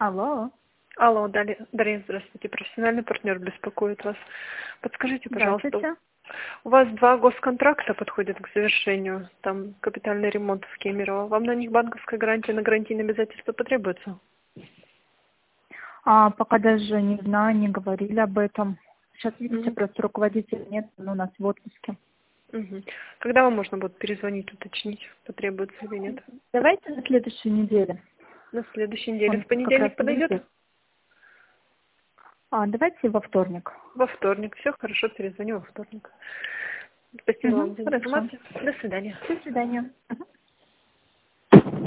Алло. Алло, Дарья, здравствуйте. Профессиональный партнер беспокоит вас. Подскажите, пожалуйста, Здравствуйте. у вас 2 госконтракта подходят к завершению, там капитальный ремонт в Кемерово. Вам на них банковская гарантия на гарантийные обязательства потребуется? Пока даже не знаю, не говорили об этом. Сейчас, видите, Мгм. просто руководителя нет, он у нас в отпуске. Мгм. Когда вам можно будет перезвонить, уточнить, потребуется или нет? Давайте на следующей неделе. На следующей неделе. Он В как раз понедельник подойдет? будет. Давайте во вторник. Во вторник. Все хорошо, перезвоню во вторник. Спасибо вам за Хорошо. информацию. До свидания. До свидания.